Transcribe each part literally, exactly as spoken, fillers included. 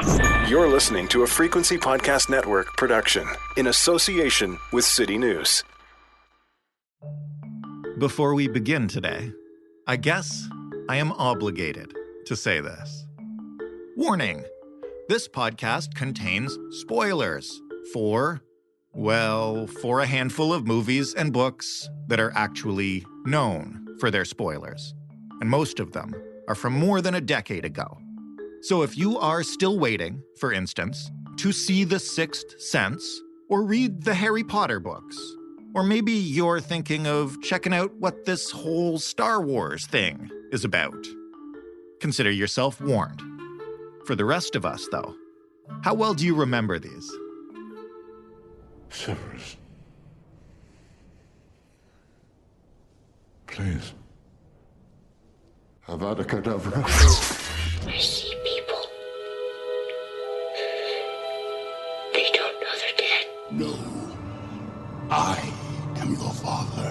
You're listening to a Frequency Podcast Network production in association with City News. Before we begin today, I guess I am obligated to say this. Warning! This podcast contains spoilers for, well, for a handful of movies and books that are actually known for their spoilers. And most of them are from more than a decade ago. So if you are still waiting, for instance, to see The Sixth Sense or read the Harry Potter books, or maybe you're thinking of checking out what this whole Star Wars thing is about, consider yourself warned. For the rest of us, though, how well do you remember these? Severus. Please. Avada Kedavra. I see people. They don't know they're dead. No. I am your father.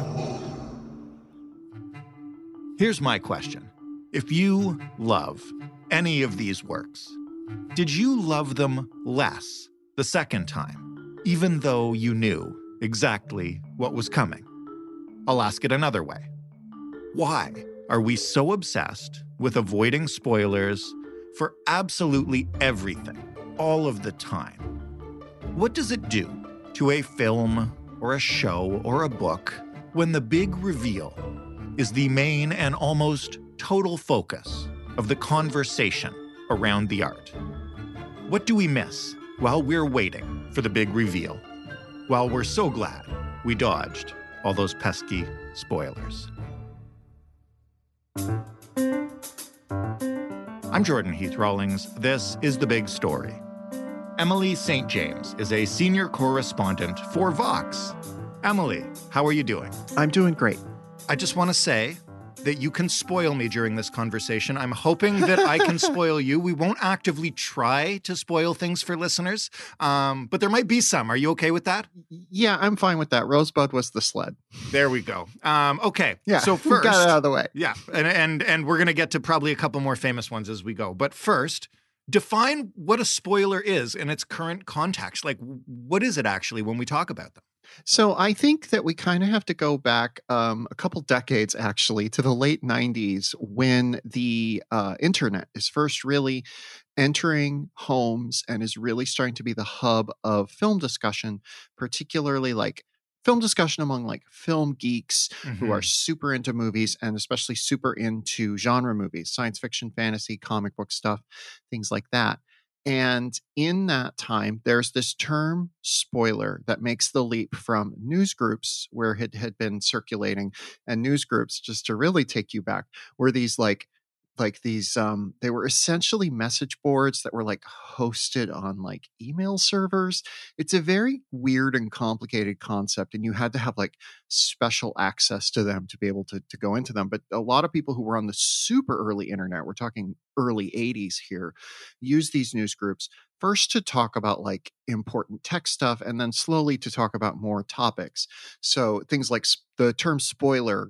Here's my question. If you love any of these works, did you love them less the second time, even though you knew exactly what was coming? I'll ask it another way. Why are we so obsessed with avoiding spoilers for absolutely everything, all of the time? What does it do to a film or a show or a book when the big reveal is the main and almost total focus of the conversation around the art? What do we miss while we're waiting for the big reveal, while we're so glad we dodged all those pesky spoilers? I'm Jordan Heath Rawlings. This is The Big Story. Emily Saint James is a senior correspondent for Vox. Emily, how are you doing? I'm doing great. I just want to say that you can spoil me during this conversation. I'm hoping that I can spoil you. We won't actively try to spoil things for listeners, um, but there might be some. Are you okay with that? Yeah, I'm fine with that. Rosebud was the sled. There we go. Um, okay. Yeah, So first, got it out of the way. Yeah, and and and we're going to get to probably a couple more famous ones as we go. But first, define what a spoiler is in its current context. Like, what is it actually when we talk about them? So I think that we kind of have to go back um, a couple decades, actually, to the late nineties when the uh, internet is first really entering homes and is really starting to be the hub of film discussion, particularly like film discussion among like film geeks mm-hmm. who are super into movies and especially super into genre movies, science fiction, fantasy, comic book stuff, things like that. And in that time, there's this term spoiler that makes the leap from news groups where it had been circulating, and news groups, just to really take you back, were these like like these um they were essentially message boards that were like hosted on like email servers. It's a very weird and complicated concept, and you had to have like special access to them to be able to, to go into them. But a lot of people who were on the super early internet, we're talking early eighties here, used these news groups first to talk about like important tech stuff, and then slowly to talk about more topics. So things like sp- the term spoiler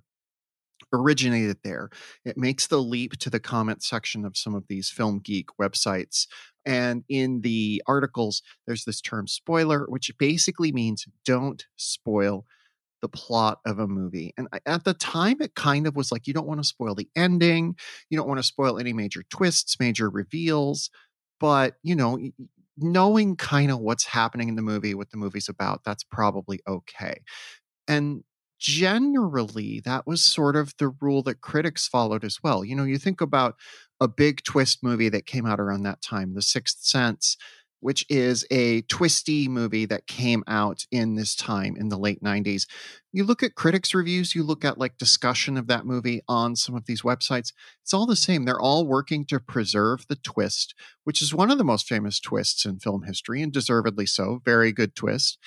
originated there. It makes the leap to the comment section of some of these film geek websites. And in the articles, there's this term spoiler, which basically means don't spoil the plot of a movie. And at the time, it kind of was like, you don't want to spoil the ending. You don't want to spoil any major twists, major reveals. But, you know, knowing kind of what's happening in the movie, what the movie's about, that's probably okay. And generally, that was sort of the rule that critics followed as well. You know, you think about a big twist movie that came out around that time, The Sixth Sense, which is a twisty movie that came out in this time in the late nineties. You look at critics' reviews, you look at like discussion of that movie on some of these websites, it's all the same. They're all working to preserve the twist, which is one of the most famous twists in film history, and deservedly so. Very good twist.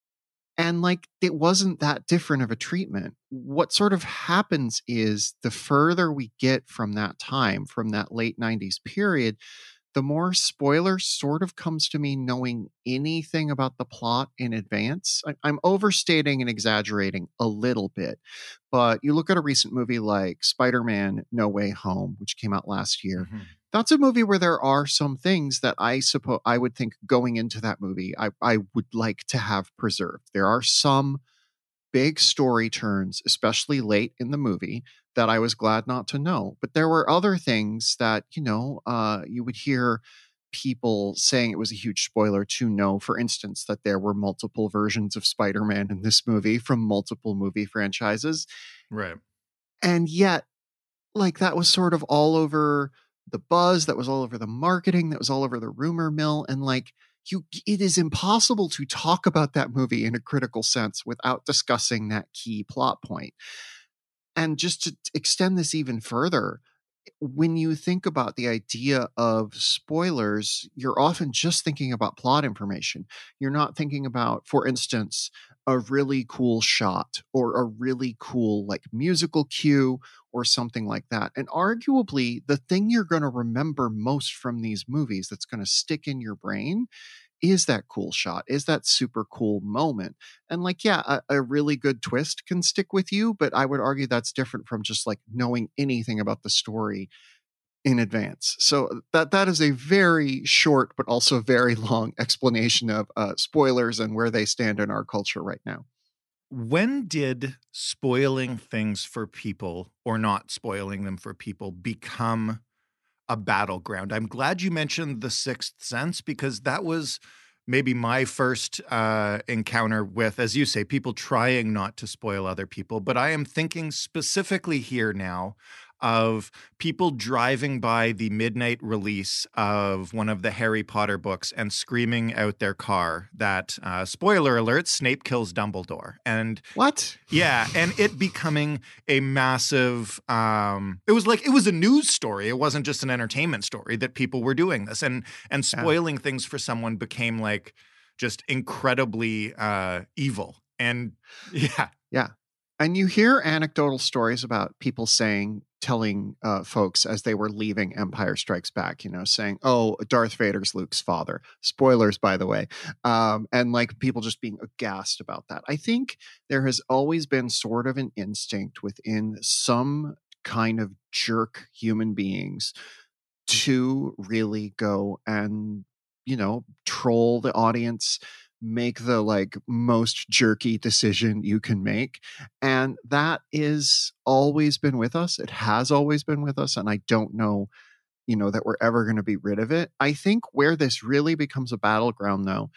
And like, it wasn't that different of a treatment. What sort of happens is the further we get from that time, from that late nineties period, the more spoiler sort of comes to me knowing anything about the plot in advance. I, I'm overstating and exaggerating a little bit, but you look at a recent movie like Spider-Man No Way Home, which came out last year. Mm-hmm. that's a movie where there are some things that I suppose I would think going into that movie, I, I would like to have preserved. There are some big story turns, especially late in the movie, that I was glad not to know. But there were other things that, you know, uh, you would hear people saying it was a huge spoiler to know, for instance, that there were multiple versions of Spider-Man in this movie from multiple movie franchises. Right. And yet, like, that was sort of all over the buzz, that was all over the marketing, that was all over the rumor mill. And like, you, it is impossible to talk about that movie in a critical sense without discussing that key plot point. And just to extend this even further, when you think about the idea of spoilers, you're often just thinking about plot information. You're not thinking about, for instance, a really cool shot or a really cool like musical cue or something like that. And arguably, the thing you're going to remember most from these movies that's going to stick in your brain is that cool shot, is that super cool moment. And like, yeah, a, a really good twist can stick with you, but I would argue that's different from just like knowing anything about the story in advance. So that that is a very short but also very long explanation of uh, spoilers and where they stand in our culture right now. When did spoiling things for people or not spoiling them for people become a battleground? I'm glad you mentioned The Sixth Sense, because that was maybe my first uh, encounter with, as you say, people trying not to spoil other people. But I am thinking specifically here now of people driving by the midnight release of one of the Harry Potter books and screaming out their car that, uh, spoiler alert, Snape kills Dumbledore. And what? Yeah. And it becoming a massive, um, it was like, it was a news story. It wasn't just an entertainment story that people were doing this. And, and spoiling yeah. things for someone became like just incredibly uh, evil. And yeah. Yeah. And you hear anecdotal stories about people saying, telling uh, folks as they were leaving Empire Strikes Back, you know, saying, oh, Darth Vader's Luke's father. Spoilers, by the way. Um, and like people just being aghast about that. I think there has always been sort of an instinct within some kind of jerk human beings to really go and, you know, troll the audience, make the like most jerky decision you can make. And that is always been with us. It has always been with us. And I don't know, you know, that we're ever going to be rid of it. I think where this really becomes a battleground though,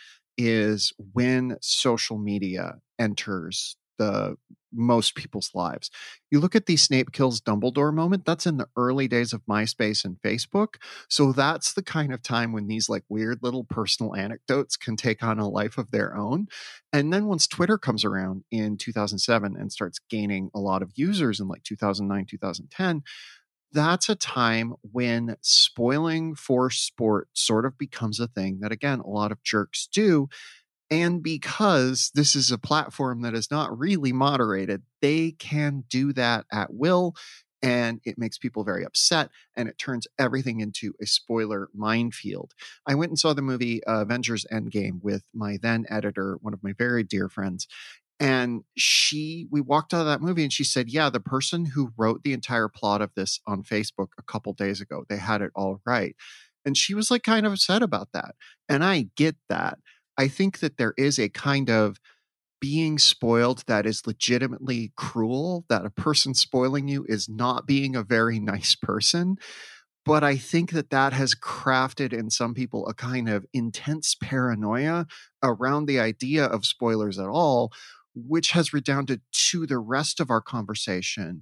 is when social media enters the most people's lives. You look at the Snape kills Dumbledore moment, that's in the early days of MySpace and Facebook. So that's the kind of time when these like weird little personal anecdotes can take on a life of their own. And then once Twitter comes around in two thousand seven and starts gaining a lot of users in like two thousand nine, two thousand ten, that's a time when spoiling for sport sort of becomes a thing that, again, a lot of jerks do. And because this is a platform that is not really moderated, they can do that at will. And it makes people very upset. And it turns everything into a spoiler minefield. I went and saw the movie uh, Avengers Endgame with my then editor, one of my very dear friends. And she, we walked out of that movie and she said, yeah, the person who wrote the entire plot of this on Facebook a couple days ago, they had it all right. And she was like kind of upset about that. And I get that. I think that there is a kind of being spoiled that is legitimately cruel, that a person spoiling you is not being a very nice person. But I think that that has crafted in some people a kind of intense paranoia around the idea of spoilers at all, which has redounded to the rest of our conversation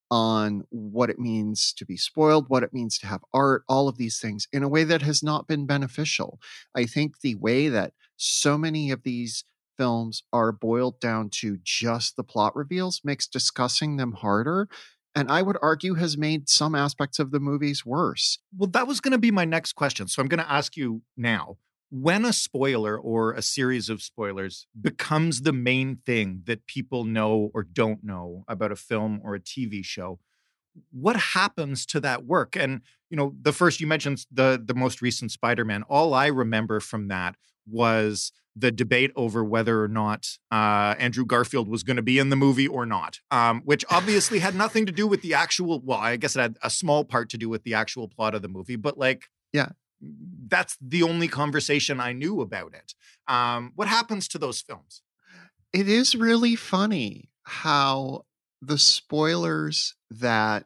on what it means to be spoiled, what it means to have art, all of these things in a way that has not been beneficial. I think the way that so many of these films are boiled down to just the plot reveals makes discussing them harder. And I would argue has made some aspects of the movies worse. Well, that was going to be my next question. So I'm going to ask you now. When a spoiler or a series of spoilers becomes the main thing that people know or don't know about a film or a T V show, what happens to that work? And, you know, the first you mentioned the the most recent Spider-Man, all I remember from that was the debate over whether or not uh, Andrew Garfield was going to be in the movie or not, um, which obviously had nothing to do with the actual, well, I guess it had a small part to do with the actual plot of the movie, but like, Yeah. that's the only conversation I knew about it. Um, what happens to those films? It is really funny how the spoilers that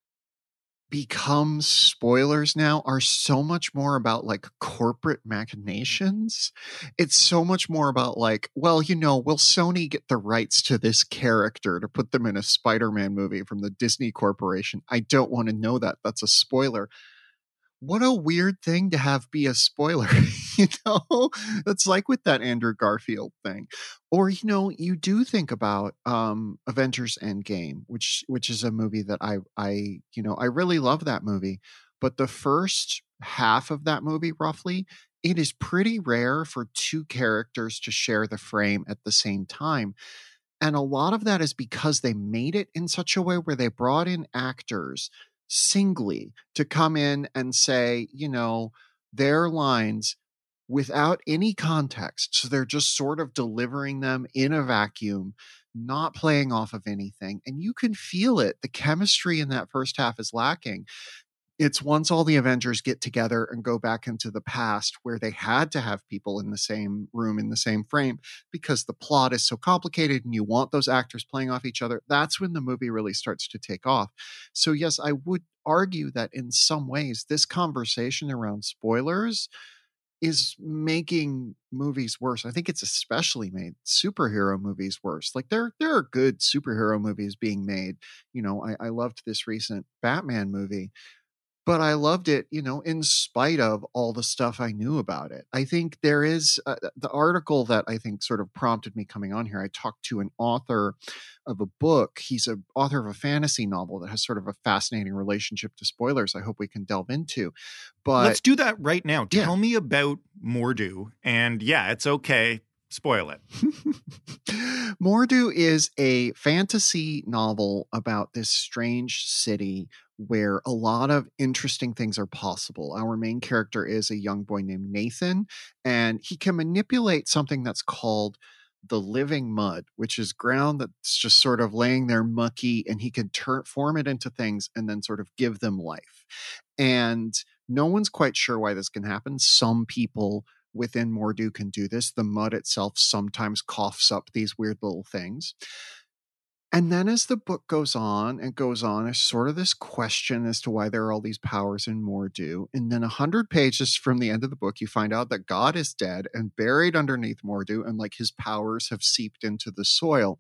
become spoilers now are so much more about like corporate machinations. It's so much more about like, well, you know, will Sony get the rights to this character to put them in a Spider-Man movie from the Disney Corporation? I don't want to know that. That's a spoiler. What a weird thing to have be a spoiler, you know? It's like with that Andrew Garfield thing. Or, you know, you do think about um Avengers Endgame, which which is a movie that I I, you know, I really love that movie. But the first half of that movie, roughly, it is pretty rare for two characters to share the frame at the same time. And a lot of that is because they made it in such a way where they brought in actors singly to come in and say, you know, their lines without any context. So they're just sort of delivering them in a vacuum, not playing off of anything. And you can feel it. The chemistry in that first half is lacking. It's once all the Avengers get together and go back into the past where they had to have people in the same room, in the same frame, because the plot is so complicated and you want those actors playing off each other. That's when the movie really starts to take off. So yes, I would argue that in some ways, this conversation around spoilers is making movies worse. I think it's especially made superhero movies worse. Like there, there are good superhero movies being made. You know, I, I loved this recent Batman movie, but I loved it, you know, in spite of all the stuff I knew about it. I think there is uh, the article that I think sort of prompted me coming on here. I talked to an author of a book. He's a author of a fantasy novel that has sort of a fascinating relationship to spoilers. I hope we can delve into. But let's do that right now. Yeah. Tell me about Mordu. And yeah, it's okay. Spoil it. Mordu is a fantasy novel about this strange city where a lot of interesting things are possible. Our main character is a young boy named Nathan, and he can manipulate something that's called the living mud, which is ground that's just sort of laying there mucky, and he can turn form it into things and then sort of give them life. And no one's quite sure why this can happen. Some people within Mordu can do this. The mud itself sometimes coughs up these weird little things. And then as the book goes on and goes on, there's sort of this question as to why there are all these powers in Mordu. And then a hundred pages from the end of the book, you find out that God is dead and buried underneath Mordu, and like his powers have seeped into the soil.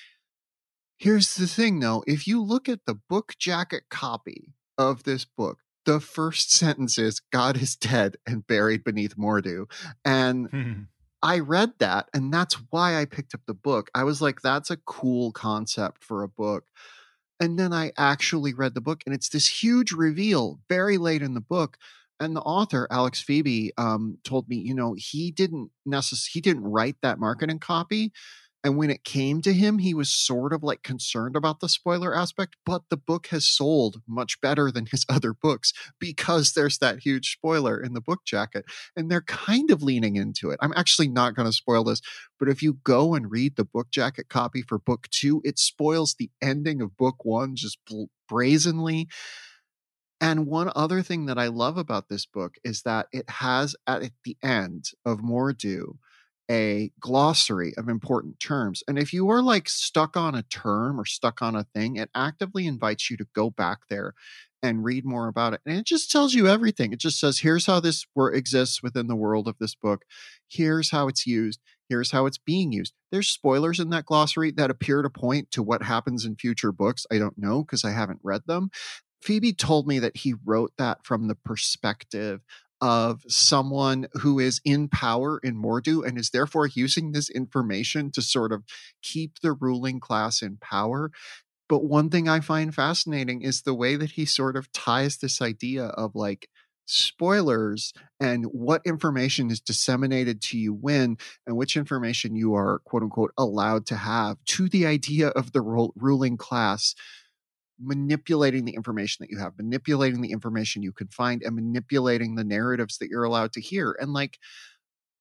Here's the thing though, if you look at the book jacket copy of this book, the first sentence is God is dead and buried beneath Mordu. And I read that, and that's why I picked up the book. I was like, that's a cool concept for a book. And then I actually read the book, and it's this huge reveal very late in the book. And the author, Alex Phoebe, um, told me, you know, he didn't necess- he didn't write that marketing copy. And when it came to him, he was sort of like concerned about the spoiler aspect, but the book has sold much better than his other books because there's that huge spoiler in the book jacket. And they're kind of leaning into it. I'm actually not going to spoil this, but if you go and read the book jacket copy for book two, it spoils the ending of book one just brazenly. And one other thing that I love about this book is that it has at the end of Mordu a glossary of important terms. And if you are like stuck on a term or stuck on a thing, it actively invites you to go back there and read more about it. And it just tells you everything. It just says, here's how this word exists within the world of this book. Here's how it's used. Here's how it's being used. There's spoilers in that glossary that appear to point to what happens in future books. I don't know because I haven't read them. Phoebe told me that he wrote that from the perspective of someone who is in power in Mordu and is therefore using this information to sort of keep the ruling class in power. But one thing I find fascinating is the way that he sort of ties this idea of like spoilers and what information is disseminated to you when and which information you are quote unquote allowed to have to the idea of the ro- ruling class manipulating the information that you have, manipulating the information you can find, and manipulating the narratives that you're allowed to hear. And like,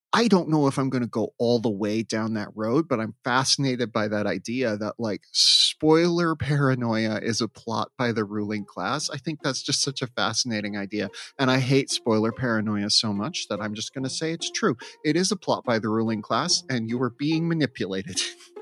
I don't know if I'm going to go all the way down that road, but I'm fascinated by that idea that like spoiler paranoia is a plot by the ruling class. I think that's just such a fascinating idea. And I hate spoiler paranoia so much that I'm just going to say it's true. It is a plot by the ruling class, and you are being manipulated.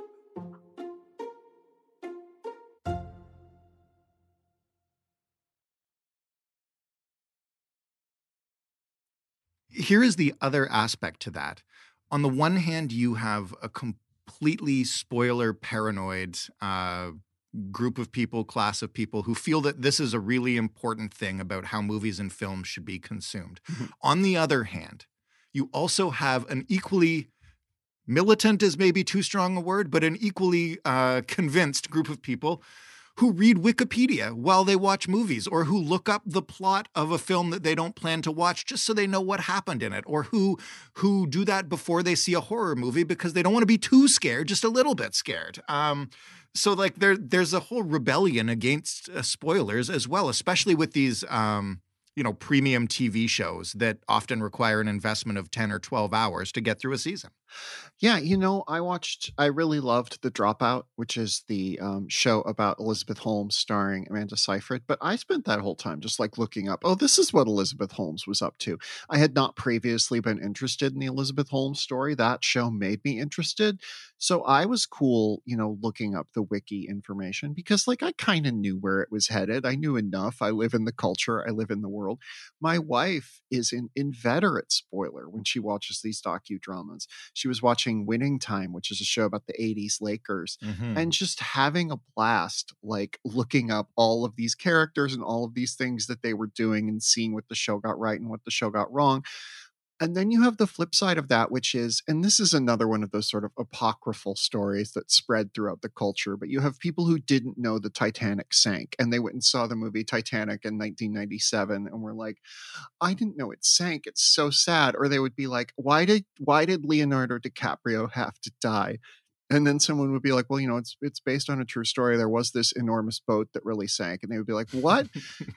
Here is the other aspect to that. On the one hand, you have a completely spoiler paranoid uh, group of people, class of people who feel that this is a really important thing about how movies and films should be consumed. Mm-hmm. On the other hand, you also have an equally militant is maybe too strong a word, but an equally uh, convinced group of people who read Wikipedia while they watch movies, or who look up the plot of a film that they don't plan to watch just so they know what happened in it, or who who do that before they see a horror movie because they don't want to be too scared, just a little bit scared. Um, so like there there's a whole rebellion against uh, spoilers as well, especially with these um, you know, premium T V shows that often require an investment of ten or twelve hours to get through a season. Yeah, you know, I watched, I really loved The Dropout, which is the um, show about Elizabeth Holmes starring Amanda Seyfried. But I spent that whole time just like looking up, oh, this is what Elizabeth Holmes was up to. I had not previously been interested in the Elizabeth Holmes story. That show made me interested. So I was cool, you know, looking up the wiki information because like I kind of knew where it was headed. I knew enough. I live in the culture. I live in the world. My wife is an inveterate spoiler when she watches these docudramas. She was watching Winning Time, which is a show about the eighties Lakers, mm-hmm. and just having a blast, like looking up all of these characters and all of these things that they were doing and seeing what the show got right and what the show got wrong. And then you have the flip side of that, which is, and this is another one of those sort of apocryphal stories that spread throughout the culture, but you have people who didn't know the Titanic sank and they went and saw the movie Titanic in nineteen ninety-seven and were like, I didn't know it sank. It's so sad. Or they would be like, why did, why did Leonardo DiCaprio have to die? And then someone would be like, well, you know, it's it's based on a true story. There was this enormous boat that really sank. And they would be like, what?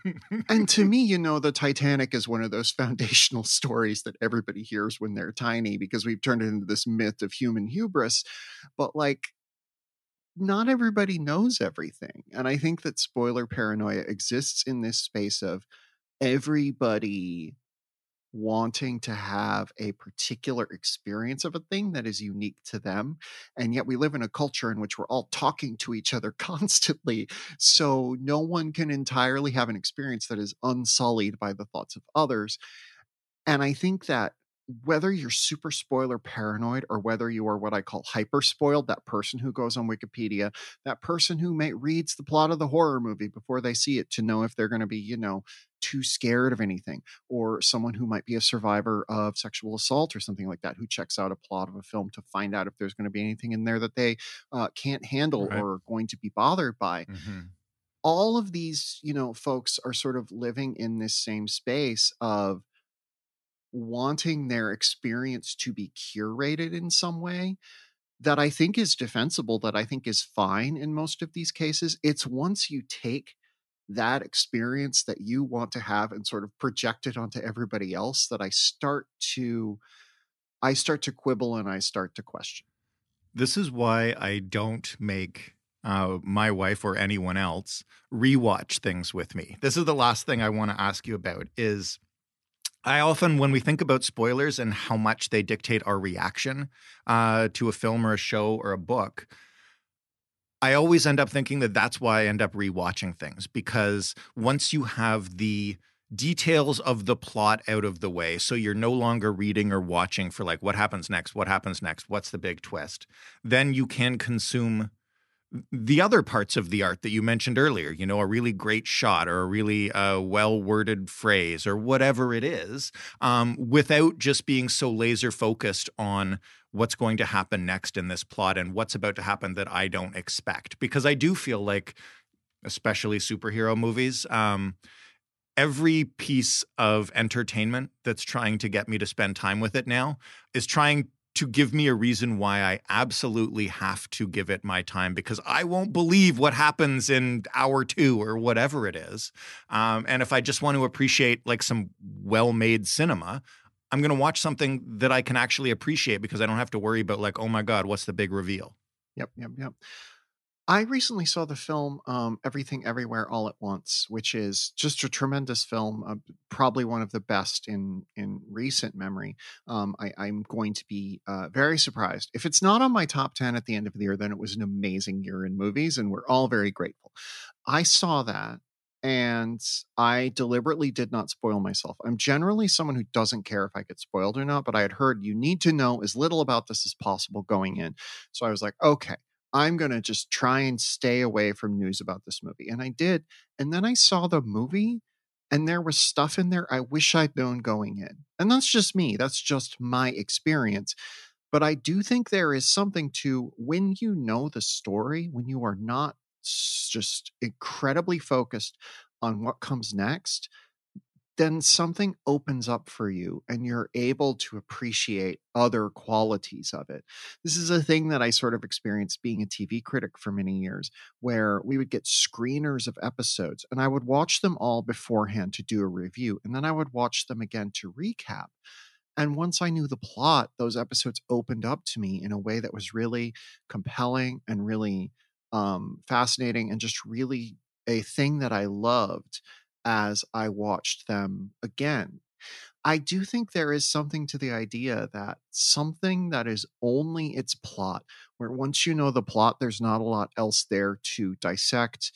And to me, you know, the Titanic is one of those foundational stories that everybody hears when they're tiny because we've turned it into this myth of human hubris. But like, not everybody knows everything. And I think that spoiler paranoia exists in this space of everybody wanting to have a particular experience of a thing that is unique to them. And yet we live in a culture in which we're all talking to each other constantly. So no one can entirely have an experience that is unsullied by the thoughts of others. And I think that whether you're super spoiler paranoid or whether you are what I call hyper spoiled, that person who goes on Wikipedia, that person who may reads the plot of the horror movie before they see it to know if they're going to be, you know, too scared of anything, or someone who might be a survivor of sexual assault or something like that, who checks out a plot of a film to find out if there's going to be anything in there that they uh, can't handle right. or are going to be bothered by. Mm-hmm. All of these, you know, folks are sort of living in this same space of wanting their experience to be curated in some way that I think is defensible, that I think is fine in most of these cases. It's once you take that experience that you want to have and sort of project it onto everybody else that I start to I start to quibble and I start to question. This is why I don't make uh, my wife or anyone else rewatch things with me. This is the last thing I want to ask you about is I often, when we think about spoilers and how much they dictate our reaction uh, to a film or a show or a book, I always end up thinking that that's why I end up rewatching things, because once you have the details of the plot out of the way, so you're no longer reading or watching for like, what happens next? What happens next? What's the big twist? Then you can consume the other parts of the art that you mentioned earlier, you know, a really great shot or a really uh, well-worded phrase or whatever it is, um, without just being so laser focused on what's going to happen next in this plot and what's about to happen that I don't expect. Because I do feel like, especially superhero movies, um, every piece of entertainment that's trying to get me to spend time with it now is trying to give me a reason why I absolutely have to give it my time, because I won't believe what happens in hour two or whatever it is. Um, and if I just want to appreciate like some well-made cinema, I'm going to watch something that I can actually appreciate because I don't have to worry about like, oh my God, what's the big reveal? Yep, yep, yep. I recently saw the film um, Everything Everywhere All at Once, which is just a tremendous film, uh, probably one of the best in in recent memory. Um, I, I'm going to be uh, very surprised. If it's not on my top ten at the end of the year, then it was an amazing year in movies, and we're all very grateful. I saw that, and I deliberately did not spoil myself. I'm generally someone who doesn't care if I get spoiled or not, but I had heard you need to know as little about this as possible going in. So I was like, okay, I'm going to just try and stay away from news about this movie. And I did. And then I saw the movie and there was stuff in there I wish I'd known going in. And that's just me. That's just my experience. But I do think there is something to when you know the story, when you are not just incredibly focused on what comes next, then something opens up for you and you're able to appreciate other qualities of it. This is a thing that I sort of experienced being a T V critic for many years, where we would get screeners of episodes and I would watch them all beforehand to do a review, and then I would watch them again to recap. And once I knew the plot, those episodes opened up to me in a way that was really compelling and really um, fascinating and just really a thing that I loved as I watched them again. I do think there is something to the idea that something that is only its plot, where once you know the plot, there's not a lot else there to dissect,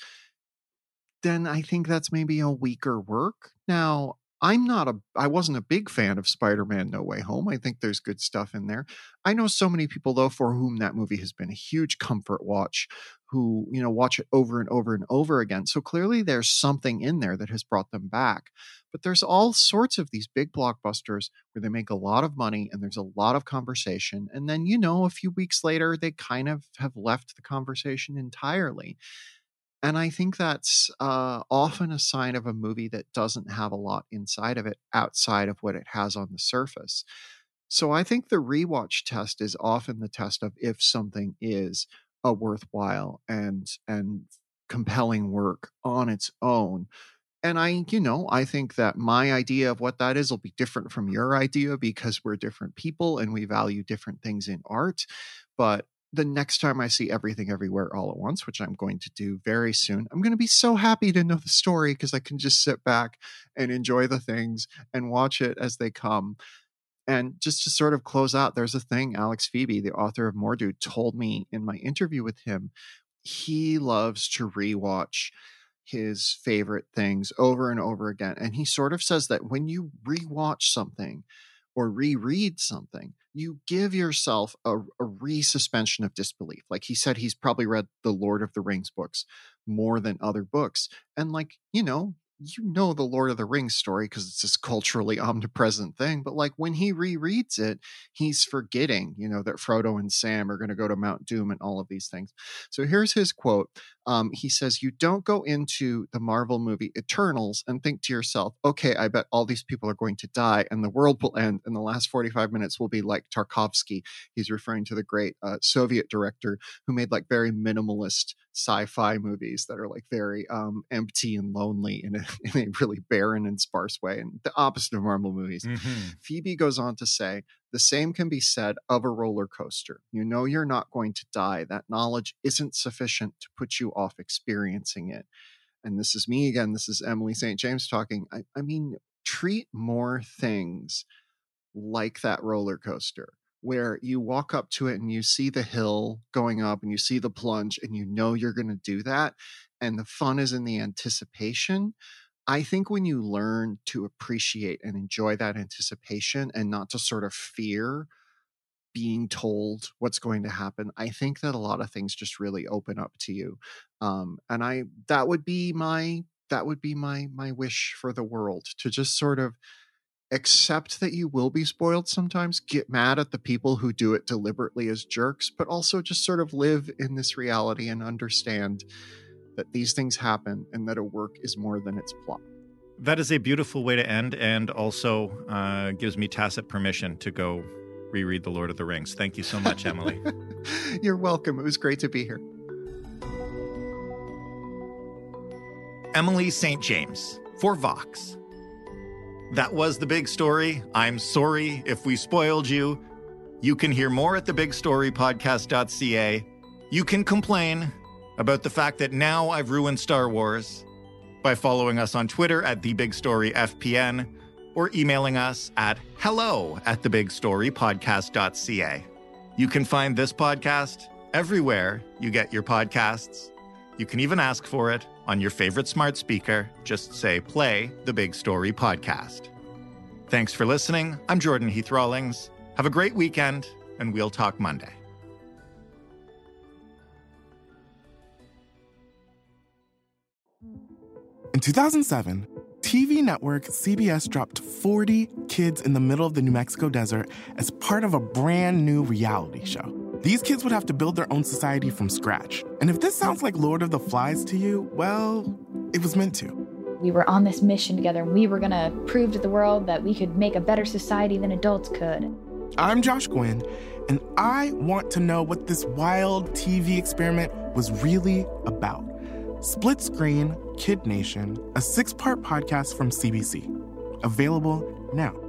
then I think that's maybe a weaker work. Now, I'm not a, I wasn't a big fan of Spider-Man No Way Home. I think there's good stuff in there. I know so many people, though, for whom that movie has been a huge comfort watch, who, you know, watch it over and over and over again. So clearly there's something in there that has brought them back. But there's all sorts of these big blockbusters where they make a lot of money and there's a lot of conversation. And then, you know, a few weeks later, they kind of have left the conversation entirely. And I think that's uh, often a sign of a movie that doesn't have a lot inside of it outside of what it has on the surface. So I think the rewatch test is often the test of if something is a worthwhile and and compelling work on its own. And I, you know, I think that my idea of what that is will be different from your idea because we're different people and we value different things in art. But the next time I see Everything Everywhere All at Once, which I'm going to do very soon, I'm going to be so happy to know the story because I can just sit back and enjoy the things and watch it as they come. And just to sort of close out, there's a thing Alex Phoebe, the author of Mordu, told me in my interview with him. He loves to rewatch his favorite things over and over again. And he sort of says that when you rewatch something or reread something, you give yourself a, a resuspension of disbelief. Like he said, he's probably read the Lord of the Rings books more than other books. And like, you know, you know the Lord of the Rings story because it's this culturally omnipresent thing. But like when he rereads it, he's forgetting, you know, that Frodo and Sam are going to go to Mount Doom and all of these things. So here's his quote. Um, he says, you don't go into the Marvel movie Eternals and think to yourself, okay, I bet all these people are going to die and the world will end and the last forty-five minutes will be like Tarkovsky. He's referring to the great uh, Soviet director who made like very minimalist sci-fi movies that are like very um, empty and lonely in a, in a really barren and sparse way, and the opposite of Marvel movies. Mm-hmm. Phoebe goes on to say, the same can be said of a roller coaster. You know you're not going to die. That knowledge isn't sufficient to put you off experiencing it. And this is me again. This is Emily Saint James talking. I, I mean, treat more things like that roller coaster, where you walk up to it and you see the hill going up and you see the plunge and you know you're going to do that. And the fun is in the anticipation. I think when you learn to appreciate and enjoy that anticipation and not to sort of fear being told what's going to happen, I think that a lot of things just really open up to you. Um, and I, that would be my, that would be my, my wish for the world, to just sort of accept that you will be spoiled sometimes, get mad at the people who do it deliberately as jerks, but also just sort of live in this reality and understand that these things happen and that a work is more than its plot. That is a beautiful way to end, and also uh, gives me tacit permission to go reread The Lord of the Rings. Thank you so much, Emily. You're welcome. It was great to be here. Emily Saint James for Vox. That was The Big Story. I'm sorry if we spoiled you. You can hear more at the big story podcast dot c a. You can complain about the fact that now I've ruined Star Wars by following us on Twitter at The Big Story F P N or emailing us at hello at the big story podcast dot c a. You can find this podcast everywhere you get your podcasts. You can even ask for it on your favorite smart speaker. Just say, play The Big Story Podcast. Thanks for listening. I'm Jordan Heath Rawlings. Have a great weekend, and we'll talk Monday. In two thousand seven, T V network C B S dropped forty kids in the middle of the New Mexico desert as part of a brand new reality show. These kids would have to build their own society from scratch. And if this sounds like Lord of the Flies to you, well, it was meant to. We were on this mission together, and we were going to prove to the world that we could make a better society than adults could. I'm Josh Gwynn, and I want to know what this wild T V experiment was really about. Split Screen Kid Nation, a six-part podcast from C B C. Available now.